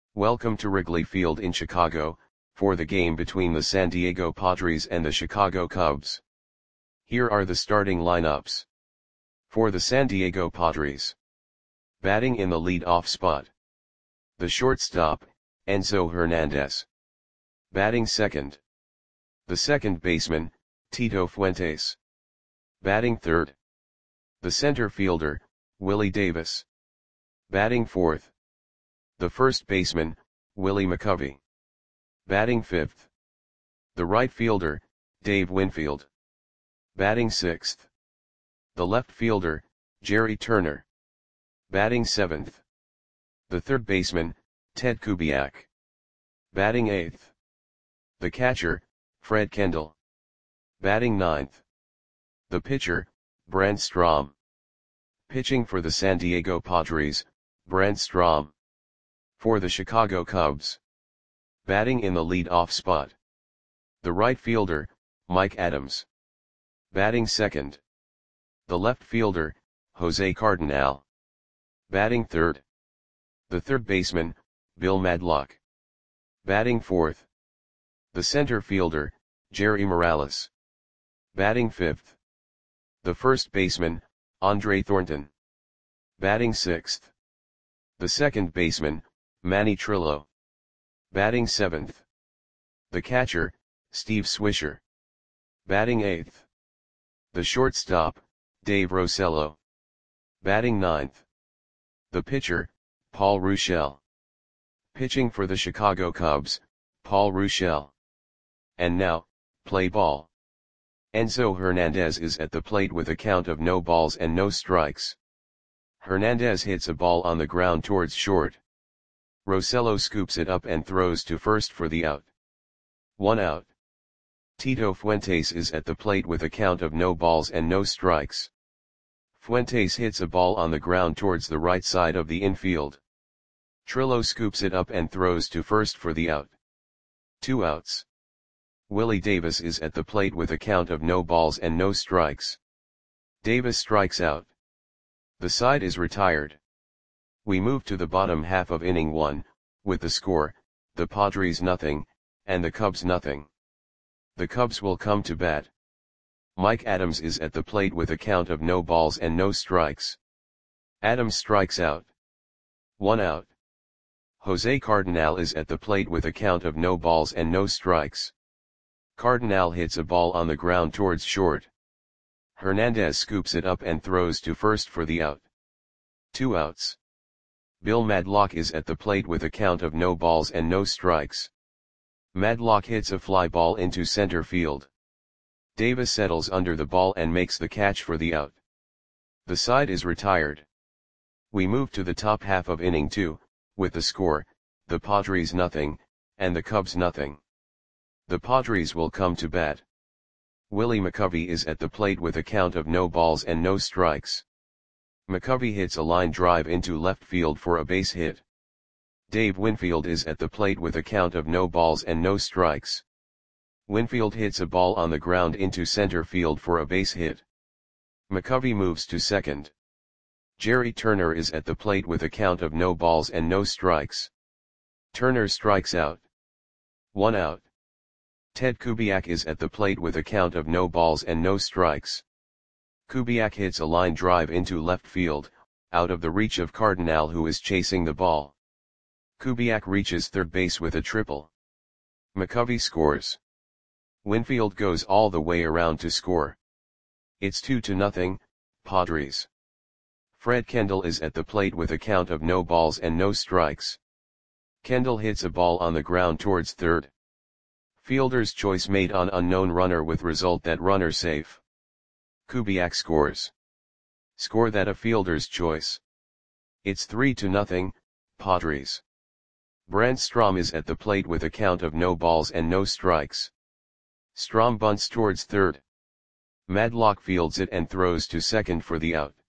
Welcome to Wrigley Field in Chicago, for the game between the San Diego Padres and the Chicago Cubs. Here are the starting lineups. For the San Diego Padres. Batting in the lead-off spot. The shortstop, Enzo Hernandez. Batting second. The second baseman, Tito Fuentes. Batting third. The center fielder, Willie Davis. Batting fourth. The first baseman, Willie McCovey. Batting fifth. The right fielder, Dave Winfield. Batting sixth. The left fielder, Jerry Turner. Batting seventh. The third baseman, Ted Kubiak. Batting eighth. The catcher, Fred Kendall. Batting ninth. The pitcher, Brent Strom. Pitching for the San Diego Padres, Brent Strom. For the Chicago Cubs. Batting in the lead-off spot. The right fielder, Mike Adams. Batting second. The left fielder, Jose Cardinal. Batting third. The third baseman, Bill Madlock. Batting fourth. The center fielder, Jerry Morales. Batting fifth. The first baseman, Andre Thornton. Batting sixth. The second baseman, Manny Trillo. Batting seventh. The catcher, Steve Swisher. Batting eighth. The shortstop, Dave Rosello. Batting ninth. The pitcher, Paul Ruschel. Pitching for the Chicago Cubs, Paul Ruschel. And now, play ball. Enzo Hernandez is at the plate with a count of no balls and no strikes. Hernandez hits a ball on the ground towards short. Rosello scoops it up and throws to first for the out. 1 out. Tito Fuentes is at the plate with a count of no balls and no strikes. Fuentes hits a ball on the ground towards the right side of the infield. Trillo scoops it up and throws to first for the out. 2 outs. Willie Davis is at the plate with a count of no balls and no strikes. Davis strikes out. The side is retired. We move to the bottom half of inning 1, with the score, the Padres nothing, and the Cubs nothing. The Cubs will come to bat. Mike Adams is at the plate with a count of no balls and no strikes. Adams strikes out. 1 out. Jose Cardinal is at the plate with a count of no balls and no strikes. Cardinal hits a ball on the ground towards short. Hernandez scoops it up and throws to first for the out. 2 outs. Bill Madlock is at the plate with a count of no balls and no strikes. Madlock hits a fly ball into center field. Davis settles under the ball and makes the catch for the out. The side is retired. We move to the top half of inning 2, with the score, the Padres nothing, and the Cubs nothing. The Padres will come to bat. Willie McCovey is at the plate with a count of no balls and no strikes. McCovey hits a line drive into left field for a base hit. Dave Winfield is at the plate with a count of no balls and no strikes. Winfield hits a ball on the ground into center field for a base hit. McCovey moves to second. Jerry Turner is at the plate with a count of no balls and no strikes. Turner strikes out. 1 out. Ted Kubiak is at the plate with a count of no balls and no strikes. Kubiak hits a line drive into left field, out of the reach of Cardinal who is chasing the ball. Kubiak reaches third base with a triple. McCovey scores. Winfield goes all the way around to score. It's 2-0, Padres. Fred Kendall is at the plate with a count of no balls and no strikes. Kendall hits a ball on the ground towards third. Fielder's choice made on unknown runner with result that runner safe. Kubiak scores. Score that a fielder's choice. It's 3-0, Padres. Brent Strom is at the plate with a count of no balls and no strikes. Strom bunts towards third. Madlock fields it and throws to second for the out.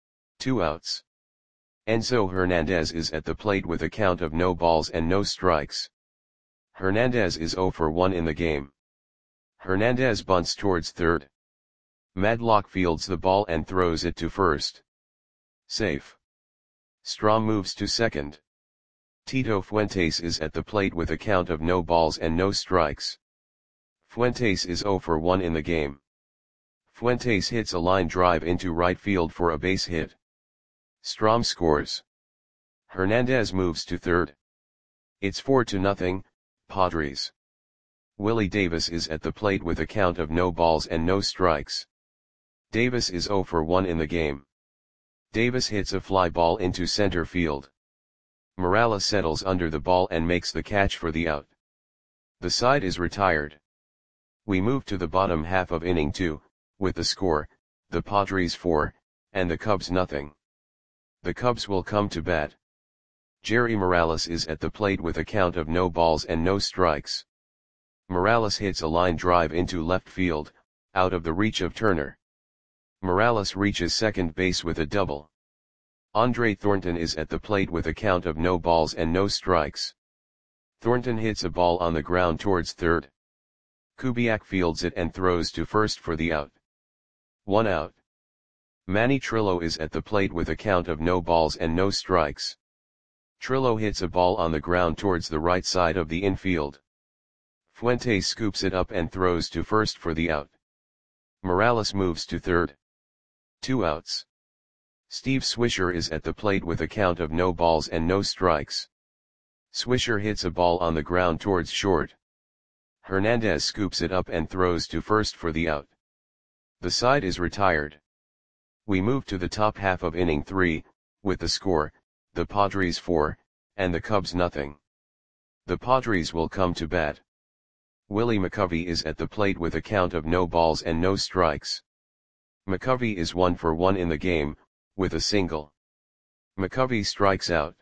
2 outs. Enzo Hernandez is at the plate with a count of no balls and no strikes. Hernandez is 0 for 1 in the game. Hernandez bunts towards third. Madlock fields the ball and throws it to first. Safe. Strom moves to second. Tito Fuentes is at the plate with a count of no balls and no strikes. Fuentes is 0 for 1 in the game. Fuentes hits a line drive into right field for a base hit. Strom scores. Hernandez moves to third. It's 4-0, Padres. Willie Davis is at the plate with a count of no balls and no strikes. Davis is 0 for 1 in the game. Davis hits a fly ball into center field. Morales settles under the ball and makes the catch for the out. The side is retired. We move to the bottom half of inning 2, with the score, the Padres 4, and the Cubs nothing. The Cubs will come to bat. Jerry Morales is at the plate with a count of no balls and no strikes. Morales hits a line drive into left field, out of the reach of Turner. Morales reaches second base with a double. Andre Thornton is at the plate with a count of no balls and no strikes. Thornton hits a ball on the ground towards third. Kubiak fields it and throws to first for the out. 1 out. Manny Trillo is at the plate with a count of no balls and no strikes. Trillo hits a ball on the ground towards the right side of the infield. Fuentes scoops it up and throws to first for the out. Morales moves to third. 2 outs. Steve Swisher is at the plate with a count of no balls and no strikes. Swisher hits a ball on the ground towards short. Hernandez scoops it up and throws to first for the out. The side is retired. We move to the top half of inning 3, with the score, the Padres 4, and the Cubs nothing. The Padres will come to bat. Willie McCovey is at the plate with a count of no balls and no strikes. McCovey is 1 for 1 in the game, with a single. McCovey strikes out.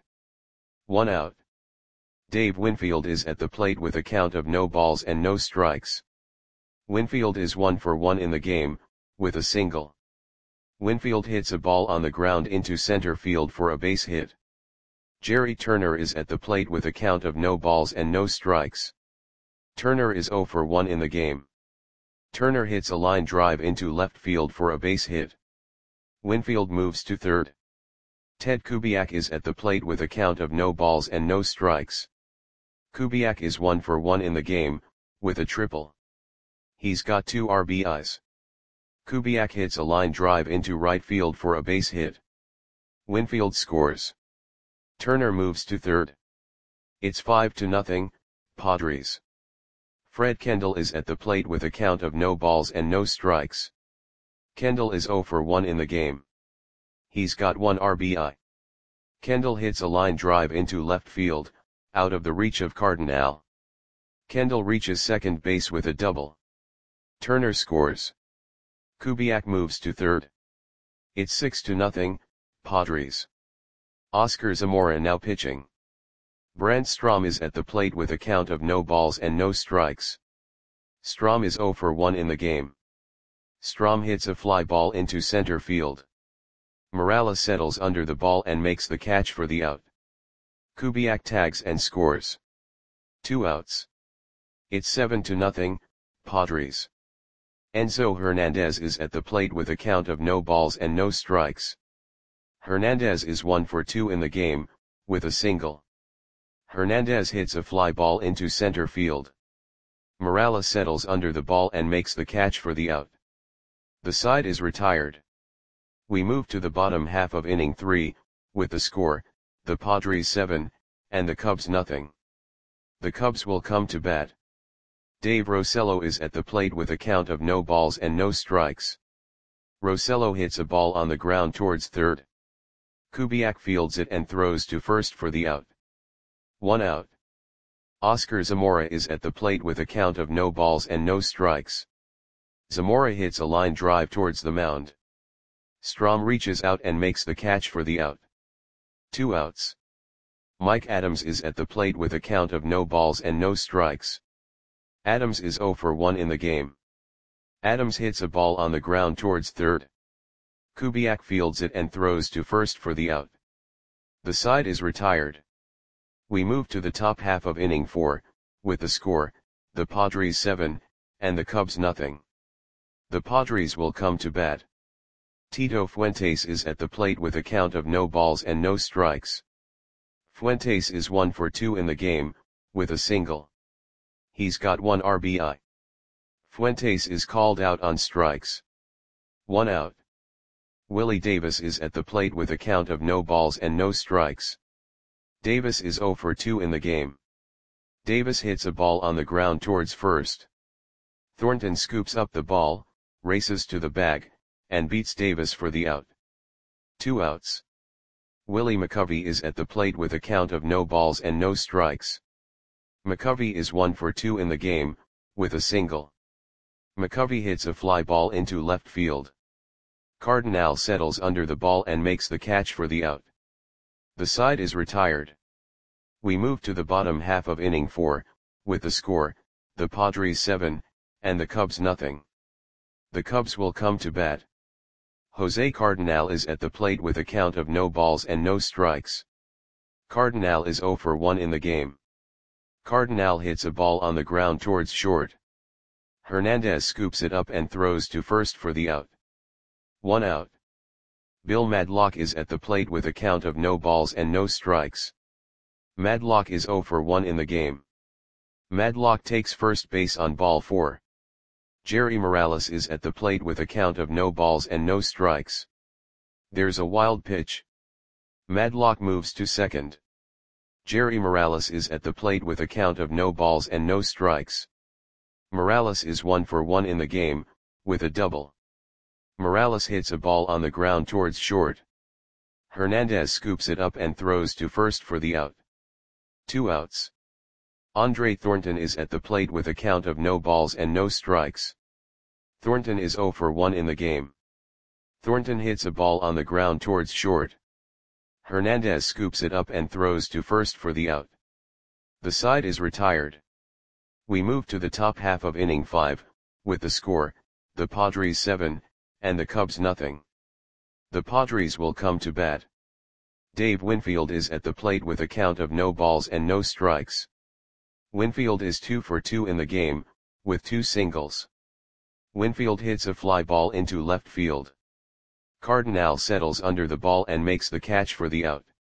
1 out. Dave Winfield is at the plate with a count of no balls and no strikes. Winfield is 1 for 1 in the game, with a single. Winfield hits a ball on the ground into center field for a base hit. Jerry Turner is at the plate with a count of no balls and no strikes. Turner is 0 for 1 in the game. Turner hits a line drive into left field for a base hit. Winfield moves to third. Ted Kubiak is at the plate with a count of no balls and no strikes. Kubiak is 1 for 1 in the game, with a triple. He's got 2 RBIs. Kubiak hits a line drive into right field for a base hit. Winfield scores. Turner moves to third. It's 5-0, Padres. Fred Kendall is at the plate with a count of no balls and no strikes. Kendall is 0 for 1 in the game. He's got 1 RBI. Kendall hits a line drive into left field, out of the reach of Cardinal. Kendall reaches second base with a double. Turner scores. Kubiak moves to third. It's 6-0, Padres. Oscar Zamora now pitching. Brant Strom is at the plate with a count of no balls and no strikes. Strom is 0 for 1 in the game. Strom hits a fly ball into center field. Morales settles under the ball and makes the catch for the out. Kubiak tags and scores. 2 outs. It's 7-0, Padres. Enzo Hernandez is at the plate with a count of no balls and no strikes. Hernandez is 1 for 2 in the game, with a single. Hernandez hits a fly ball into center field. Morales settles under the ball and makes the catch for the out. The side is retired. We move to the bottom half of inning 3, with the score, the Padres 7, and the Cubs nothing. The Cubs will come to bat. Dave Rosello is at the plate with a count of no balls and no strikes. Rosello hits a ball on the ground towards third. Kubiak fields it and throws to first for the out. 1 out. Oscar Zamora is at the plate with a count of no balls and no strikes. Zamora hits a line drive towards the mound. Strom reaches out and makes the catch for the out. 2 outs. Mike Adams is at the plate with a count of no balls and no strikes. Adams is 0 for 1 in the game. Adams hits a ball on the ground towards third. Kubiak fields it and throws to first for the out. The side is retired. We move to the top half of inning 4, with the score, the Padres 7, and the Cubs nothing. The Padres will come to bat. Tito Fuentes is at the plate with a count of no balls and no strikes. Fuentes is 1 for 2 in the game, with a single. He's got 1 RBI. Fuentes is called out on strikes. 1 out. Willie Davis is at the plate with a count of no balls and no strikes. Davis is 0 for 2 in the game. Davis hits a ball on the ground towards first. Thornton scoops up the ball, races to the bag, and beats Davis for the out. 2 outs. Willie McCovey is at the plate with a count of no balls and no strikes. McCovey is 1 for 2 in the game, with a single. McCovey hits a fly ball into left field. Cardinal settles under the ball and makes the catch for the out. The side is retired. We move to the bottom half of inning 4, with the score, the Padres 7, and the Cubs nothing. The Cubs will come to bat. Jose Cardinal is at the plate with a count of no balls and no strikes. Cardinal is 0 for 1 in the game. Cardinal hits a ball on the ground towards short. Hernandez scoops it up and throws to first for the out. 1 out. Bill Madlock is at the plate with a count of no balls and no strikes. Madlock is 0 for 1 in the game. Madlock takes first base on ball 4. Jerry Morales is at the plate with a count of no balls and no strikes. There's a wild pitch. Madlock moves to second. Jerry Morales is at the plate with a count of no balls and no strikes. Morales is 1 for 1 in the game, with a double. Morales hits a ball on the ground towards short. Hernandez scoops it up and throws to first for the out. 2 outs. Andre Thornton is at the plate with a count of no balls and no strikes. Thornton is 0 for 1 in the game. Thornton hits a ball on the ground towards short. Hernandez scoops it up and throws to first for the out. The side is retired. We move to the top half of inning 5, with the score, the Padres 7, and the Cubs nothing. The Padres will come to bat. Dave Winfield is at the plate with a count of no balls and no strikes. Winfield is 2 for 2 in the game, with 2 singles. Winfield hits a fly ball into left field. Cardinal settles under the ball and makes the catch for the out.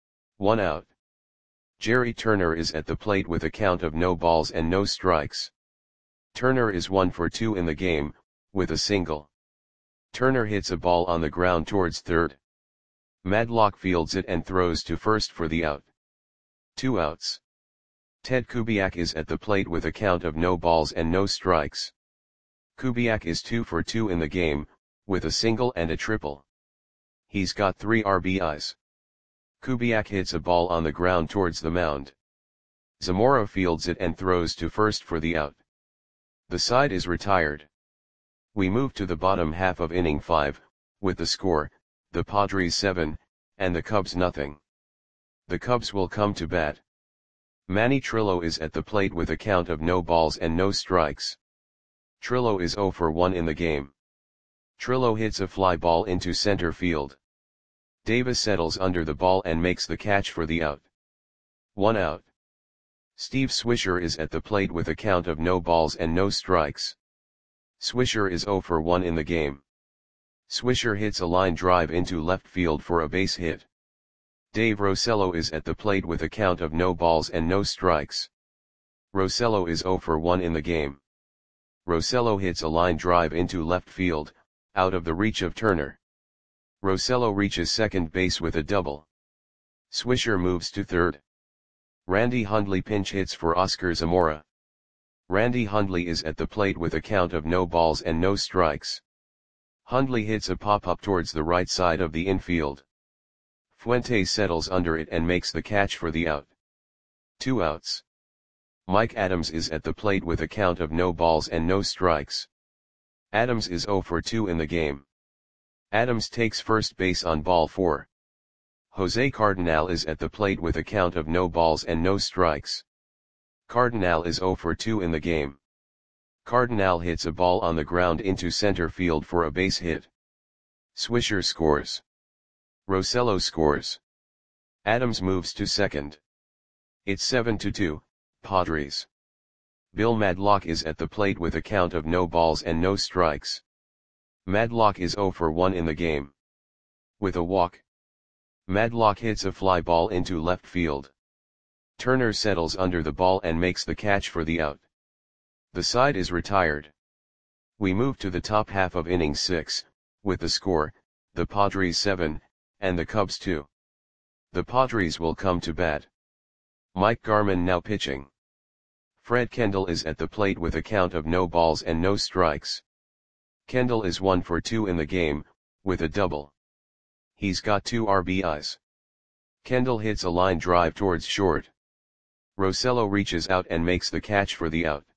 1 out. Jerry Turner is at the plate with a count of no balls and no strikes. Turner is 1 for 2 in the game, with a single. Turner hits a ball on the ground towards third. Madlock fields it and throws to first for the out. 2 outs. Ted Kubiak is at the plate with a count of no balls and no strikes. Kubiak is 2 for 2 in the game, with a single and a triple. He's got 3 RBIs. Kubiak hits a ball on the ground towards the mound. Zamora fields it and throws to first for the out. The side is retired. We move to the bottom half of inning 5, with the score, the Padres 7, and the Cubs nothing. The Cubs will come to bat. Manny Trillo is at the plate with a count of no balls and no strikes. Trillo is 0 for 1 in the game. Trillo hits a fly ball into center field. Davis settles under the ball and makes the catch for the out. 1 out. Steve Swisher is at the plate with a count of no balls and no strikes. Swisher is 0 for 1 in the game. Swisher hits a line drive into left field for a base hit. Dave Rosello is at the plate with a count of no balls and no strikes. Rosello is 0 for 1 in the game. Rosello hits a line drive into left field, out of the reach of Turner. Rosello reaches second base with a double. Swisher moves to third. Randy Hundley pinch hits for Oscar Zamora. Randy Hundley is at the plate with a count of no balls and no strikes. Hundley hits a pop-up towards the right side of the infield. Fuentes settles under it and makes the catch for the out. 2 outs. Mike Adams is at the plate with a count of no balls and no strikes. Adams is 0 for 2 in the game. Adams takes first base on ball 4. Jose Cardinal is at the plate with a count of no balls and no strikes. Cardinal is 0 for 2 in the game. Cardinal hits a ball on the ground into center field for a base hit. Swisher scores. Rosello scores. Adams moves to second. It's 7-2, Padres. Bill Madlock is at the plate with a count of no balls and no strikes. Madlock is 0 for 1 in the game. With a walk. Madlock hits a fly ball into left field. Turner settles under the ball and makes the catch for the out. The side is retired. We move to the top half of inning 6, with the score, the Padres 7, and the Cubs 2. The Padres will come to bat. Mike Garman now pitching. Fred Kendall is at the plate with a count of no balls and no strikes. Kendall is 1 for 2 in the game, with a double. He's got 2 RBIs. Kendall hits a line drive towards short. Rosello reaches out and makes the catch for the out.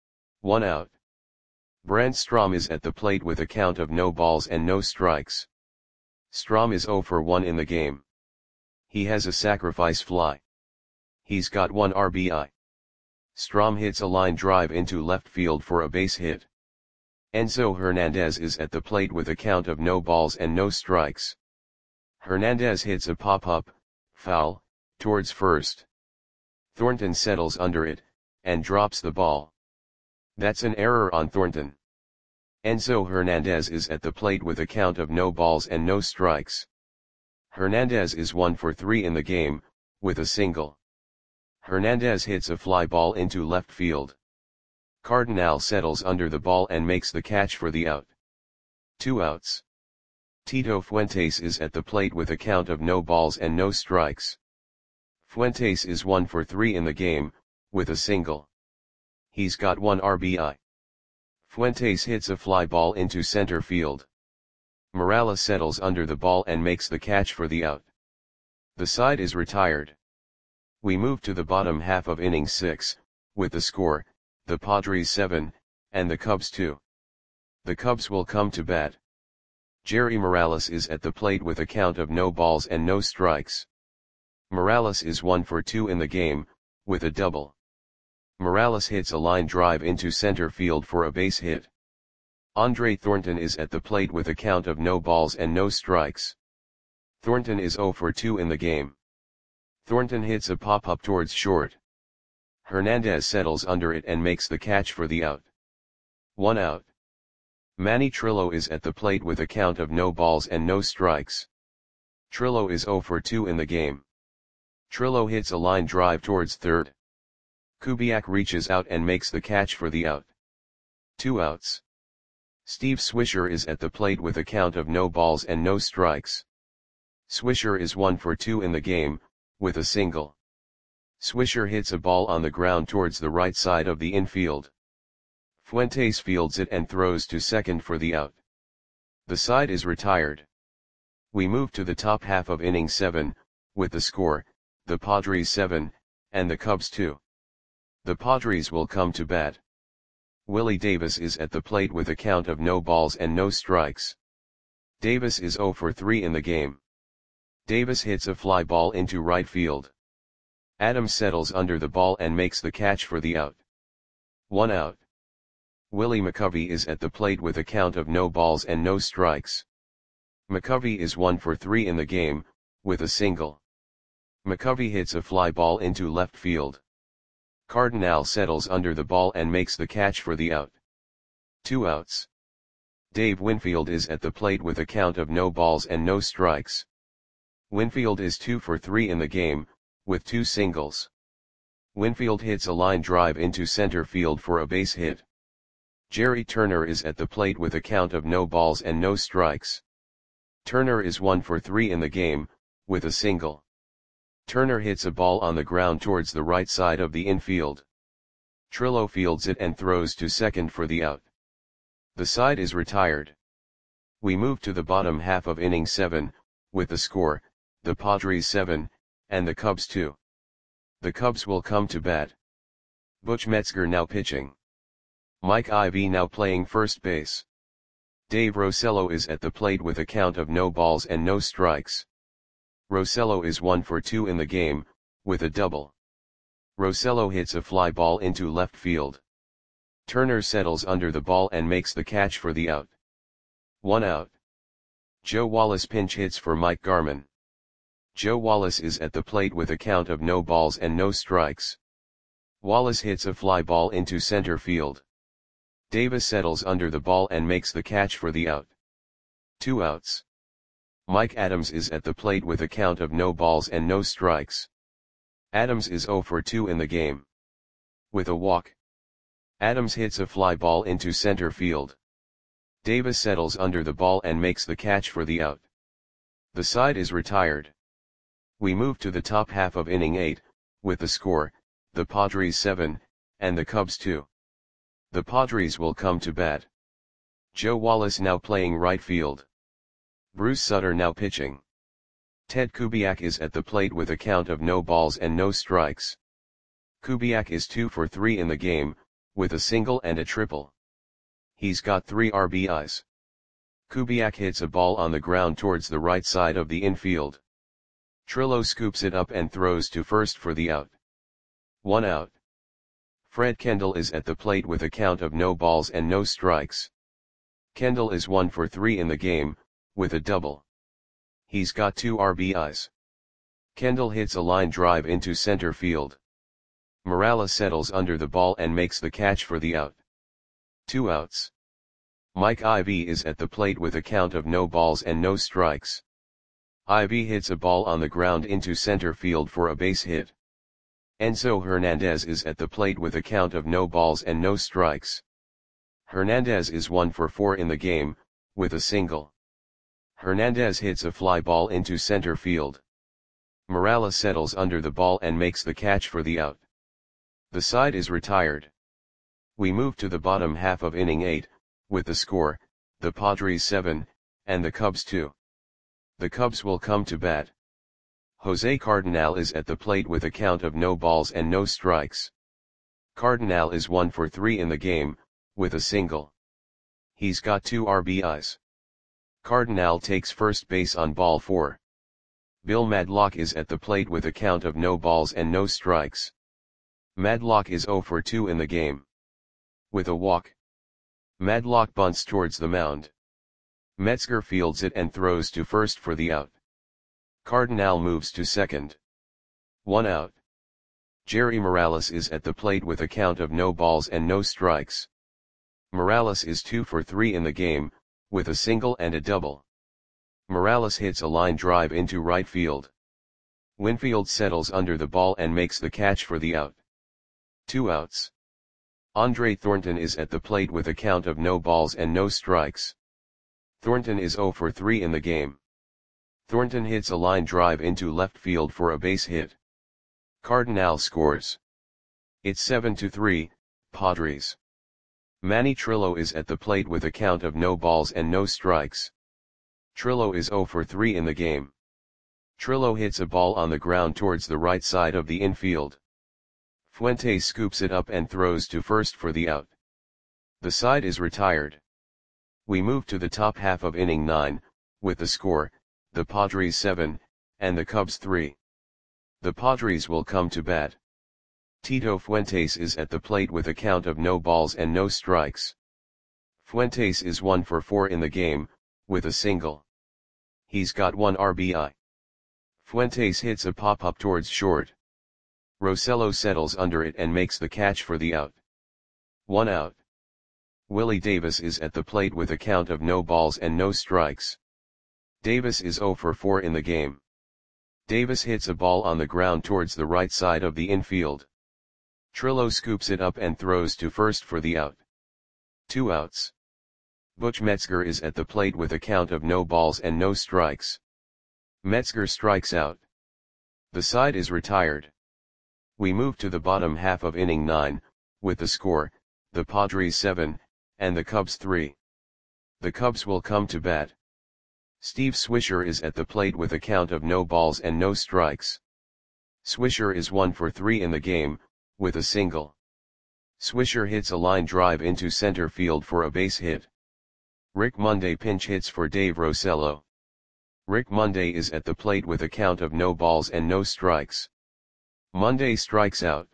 1 out. Brant Strom is at the plate with a count of no balls and no strikes. Strom is 0 for 1 in the game. He has a sacrifice fly. He's got 1 RBI. Strom hits a line drive into left field for a base hit. Enzo Hernandez is at the plate with a count of no balls and no strikes. Hernandez hits a pop-up, foul, towards first. Thornton settles under it, and drops the ball. That's an error on Thornton. Enzo Hernandez is at the plate with a count of no balls and no strikes. Hernandez is 1 for 3 in the game, with a single. Hernandez hits a fly ball into left field. Cardinal settles under the ball and makes the catch for the out. 2 outs. Tito Fuentes is at the plate with a count of no balls and no strikes. Fuentes is 1 for 3 in the game, with a single. He's got 1 RBI. Fuentes hits a fly ball into center field. Morales settles under the ball and makes the catch for the out. The side is retired. We move to the bottom half of inning 6, with the score, the Padres 7, and the Cubs 2. The Cubs will come to bat. Jerry Morales is at the plate with a count of no balls and no strikes. Morales is 1 for 2 in the game, with a double. Morales hits a line drive into center field for a base hit. Andre Thornton is at the plate with a count of no balls and no strikes. Thornton is 0 for 2 in the game. Thornton hits a pop-up towards short. Hernandez settles under it and makes the catch for the out. 1 out. Manny Trillo is at the plate with a count of no balls and no strikes. Trillo is 0 for 2 in the game. Trillo hits a line drive towards third. Kubiak reaches out and makes the catch for the out. 2 outs. Steve Swisher is at the plate with a count of no balls and no strikes. Swisher is 1 for 2 in the game, with a single. Swisher hits a ball on the ground towards the right side of the infield. Fuentes fields it and throws to second for the out. The side is retired. We move to the top half of inning 7, with the score, the Padres 7, and the Cubs 2. The Padres will come to bat. Willie Davis is at the plate with a count of no balls and no strikes. Davis is 0 for 3 in the game. Davis hits a fly ball into right field. Adams settles under the ball and makes the catch for the out. 1 out. Willie McCovey is at the plate with a count of no balls and no strikes. McCovey is 1 for 3 in the game, with a single. McCovey hits a fly ball into left field. Cardinal settles under the ball and makes the catch for the out. 2 outs. Dave Winfield is at the plate with a count of no balls and no strikes. Winfield is 2 for 3 in the game, with 2 singles. Winfield hits a line drive into center field for a base hit. Jerry Turner is at the plate with a count of no balls and no strikes. Turner is 1 for 3 in the game, with a single. Turner hits a ball on the ground towards the right side of the infield. Trillo fields it and throws to second for the out. The side is retired. We move to the bottom half of inning 7, with the score, the Padres 7, and the Cubs 2. The Cubs will come to bat. Butch Metzger now pitching. Mike Ivy now playing first base. Dave Rosello is at the plate with a count of no balls and no strikes. Rosello is 1 for 2 in the game, with a double. Rosello hits a fly ball into left field. Turner settles under the ball and makes the catch for the out. 1 out. Joe Wallace pinch hits for Mike Garman. Joe Wallace is at the plate with a count of no balls and no strikes. Wallace hits a fly ball into center field. Davis settles under the ball and makes the catch for the out. 2 outs. Mike Adams is at the plate with a count of no balls and no strikes. Adams is 0 for 2 in the game. With a walk, Adams hits a fly ball into center field. Davis settles under the ball and makes the catch for the out. The side is retired. We move to the top half of inning 8, with the score, the Padres 7, and the Cubs 2. The Padres will come to bat. Joe Wallace now playing right field. Bruce Sutter now pitching. Ted Kubiak is at the plate with a count of no balls and no strikes. Kubiak is 2 for 3 in the game, with a single and a triple. He's got 3 RBIs. Kubiak hits a ball on the ground towards the right side of the infield. Trillo scoops it up and throws to first for the out. 1 out. Fred Kendall is at the plate with a count of no balls and no strikes. Kendall is 1 for 3 in the game, with a double. He's got 2 RBIs. Kendall hits a line drive into center field. Morales settles under the ball and makes the catch for the out. 2 outs. Mike Ivy is at the plate with a count of no balls and no strikes. Ivy hits a ball on the ground into center field for a base hit. Enzo Hernandez is at the plate with a count of no balls and no strikes. Hernandez is 1 for 4 in the game, with a single. Hernandez hits a fly ball into center field. Morales settles under the ball and makes the catch for the out. The side is retired. We move to the bottom half of inning 8, with the score, the Padres 7, and the Cubs 2. The Cubs will come to bat. Jose Cardenal is at the plate with a count of no balls and no strikes. Cardenal is 1 for 3 in the game, with a single. He's got 2 RBIs. Cardenal takes first base on ball 4. Bill Madlock is at the plate with a count of no balls and no strikes. Madlock is 0 for 2 in the game. With a walk, Madlock bunts towards the mound. Metzger fields it and throws to first for the out. Cardenal moves to second. 1 out. Jerry Morales is at the plate with a count of no balls and no strikes. Morales is 2 for 3 in the game, with a single and a double. Morales hits a line drive into right field. Winfield settles under the ball and makes the catch for the out. 2 outs. Andre Thornton is at the plate with a count of no balls and no strikes. Thornton is 0 for 3 in the game. Thornton hits a line drive into left field for a base hit. Cardenal scores. It's 7-3, Padres. Manny Trillo is at the plate with a count of no balls and no strikes. Trillo is 0 for 3 in the game. Trillo hits a ball on the ground towards the right side of the infield. Fuentes scoops it up and throws to first for the out. The side is retired. We move to the top half of inning 9, with the score, the Padres 7, and the Cubs 3. The Padres will come to bat. Tito Fuentes is at the plate with a count of no balls and no strikes. Fuentes is 1 for 4 in the game, with a single. He's got 1 RBI. Fuentes hits a pop-up towards short. Rosello settles under it and makes the catch for the out. 1 out. Willie Davis is at the plate with a count of no balls and no strikes. Davis is 0 for 4 in the game. Davis hits a ball on the ground towards the right side of the infield. Trillo scoops it up and throws to first for the out. 2 outs. Butch Metzger is at the plate with a count of no balls and no strikes. Metzger strikes out. The side is retired. We move to the bottom half of inning 9, with the score, the Padres 7, and the Cubs 3. The Cubs will come to bat. Steve Swisher is at the plate with a count of no balls and no strikes. Swisher is 1 for 3 in the game, with a single. Swisher hits a line drive into center field for a base hit. Rick Monday pinch hits for Dave Rosello. Rick Monday is at the plate with a count of no balls and no strikes. Monday strikes out.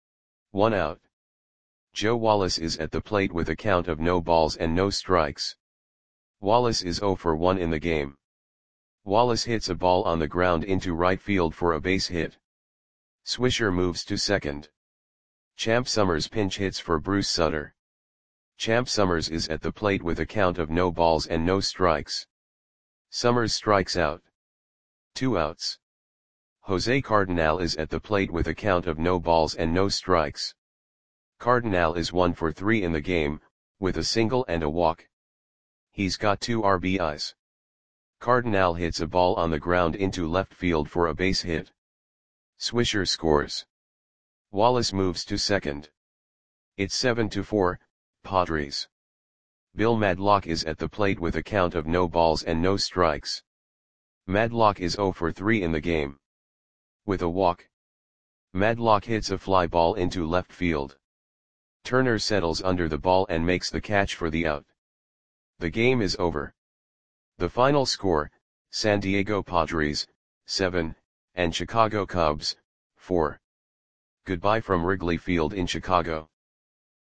1 out. Joe Wallace is at the plate with a count of no balls and no strikes. Wallace is 0 for 1 in the game. Wallace hits a ball on the ground into right field for a base hit. Swisher moves to second. Champ Summers pinch hits for Bruce Sutter. Champ Summers is at the plate with a count of no balls and no strikes. Summers strikes out. 2 outs. Jose Cardenal is at the plate with a count of no balls and no strikes. Cardenal is 1 for 3 in the game, with a single and a walk. He's got 2 RBIs. Cardenal hits a ball on the ground into left field for a base hit. Swisher scores. Wallace moves to second. It's 7-4, Padres. Bill Madlock is at the plate with a count of no balls and no strikes. Madlock is 0 for 3 in the game. With a walk. Madlock hits a fly ball into left field. Turner settles under the ball and makes the catch for the out. The game is over. The final score, San Diego Padres, 7, and Chicago Cubs, 4. Goodbye from Wrigley Field in Chicago.